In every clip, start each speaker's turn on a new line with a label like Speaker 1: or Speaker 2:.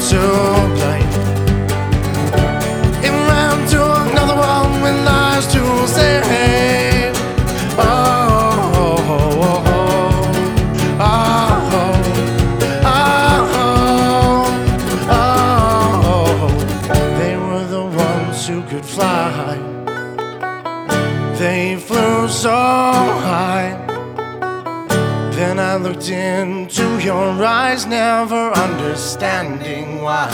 Speaker 1: to blame. It ran to another world with lies to save. Oh, oh, oh, oh, oh, oh. They were the ones who could fly. They flew so high. Then I looked into your eyes, never understanding why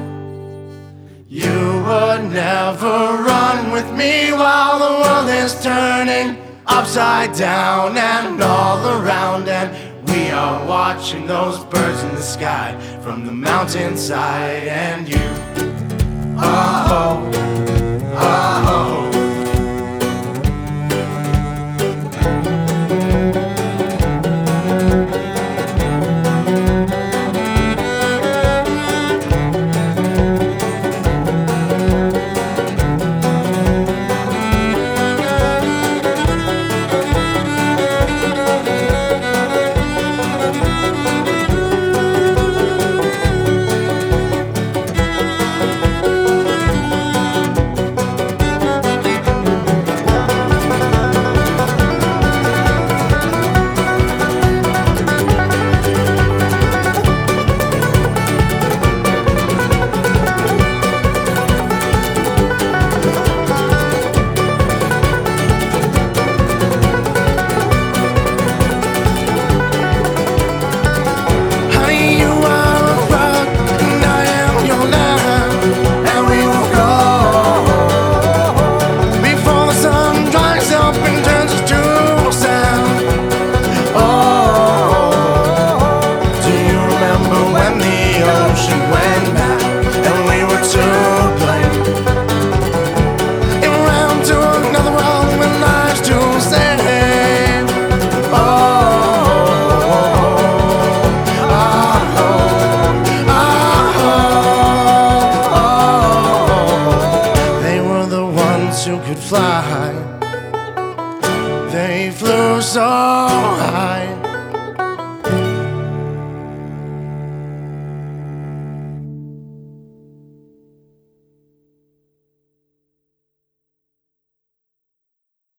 Speaker 1: you would never run with me while the world is turning upside down and all around, and we are watching those birds in the sky from the mountainside. And you, oh, oh, who could fly. They flew so high.